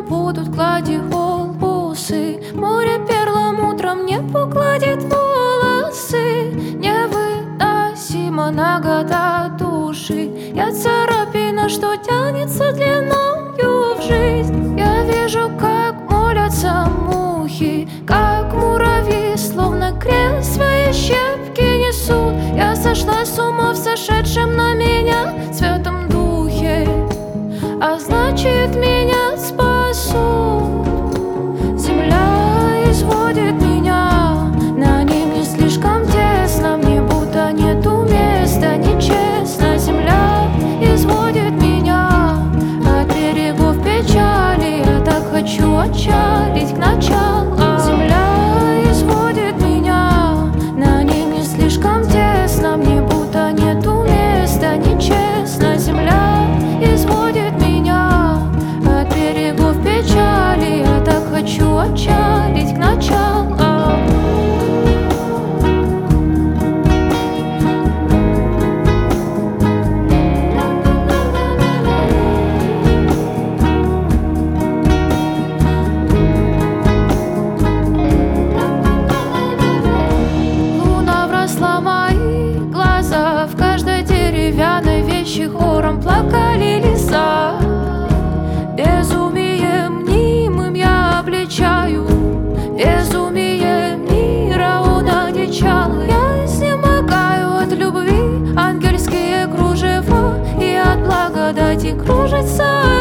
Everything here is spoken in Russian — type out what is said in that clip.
будут гладиолусы. Море перламутром небо гладит волосы. Невыносима нагота души. Я царапина, что тянется длиною в жизнь. Я вижу, как молятся мухи, как муравьи, словно крест свои щепки несут. Я сошла с ума в сошедшем на меня Святом Духе, а значит, меня спасут. Земля изводит меня, на ней мне слишком тесно, мне будто нету места, нечестно. Земля изводит меня от берегов печали, я так хочу отчалить к началу. Земля изводит меня, на ней мне слишком тесно, мне будто нету места, нечестно. Земля изводит меня от берегов печали, я так хочу отчалить к началу. Луна вросла в мои глаза, в каждой деревянной вещи хором плакали леса. Безумием мнимым я обличаю, безумие мира он одичал. Я изнемогаю от любви, ангельские кружева, и от благодати кружится